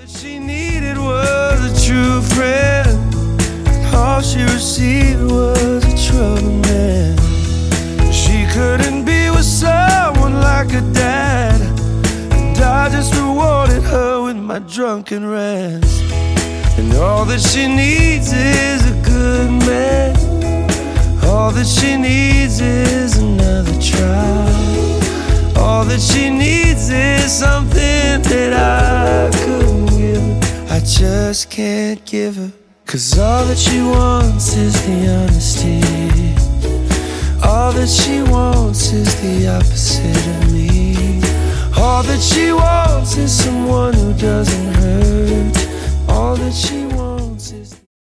that she needed was a true friend. All she received was a troubled man. She couldn't be with someone like her dad, and I just rewarded her with my drunken rants. And all that she needs is a good man. All that she needs is another try. All that she needs is something that I couldn't give her. I just can't give her. 'Cause all that she wants is the honesty. All that she wants is the opposite of me. All that she wants is someone who doesn't